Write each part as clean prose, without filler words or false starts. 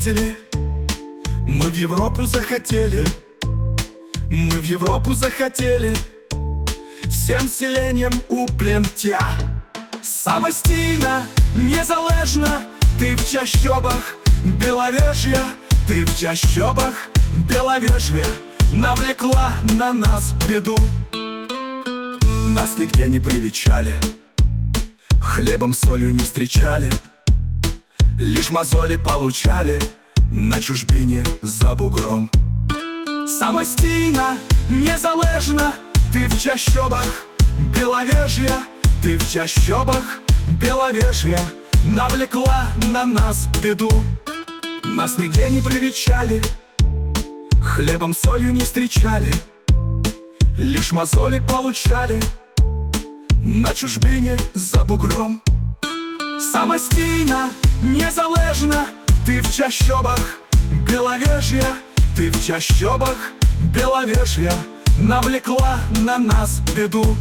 встретили, мы в Европу захотели, мы в Европу захотели, всем селенням у племтя. Самостійна, незалежна, ти в чащобах Беловежья, ты в чащобах Беловежья навлекла на нас беду. Нас нигде не привечали, хлебом солью не встречали, лишь мозоли получали на чужбине за бугром. Самостійна, незалежна, ты в чащобах Беловежья, ты в чащобах Беловежья навлекла на нас беду. Нас нигде не привечали, хлебом солью не встречали, лишь мозоли получали на чужбине за бугром. Самостійна, незалежна, ты в чащобах Беловежья, ты в чащобах Беловежья навлекла на нас беду.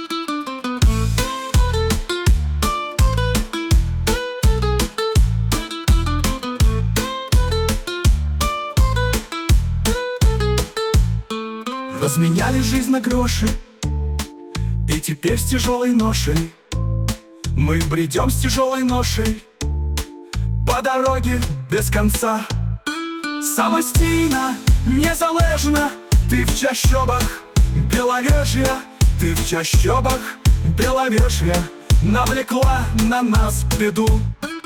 Разменяли жизнь на гроши, и теперь с тяжелой ношей мы бредем с тяжелой ношей по дороге без конца. Самостійна, незалежна, ты в чащобах Беловежья, ты в чащобах Беловежья навлекла на нас беду.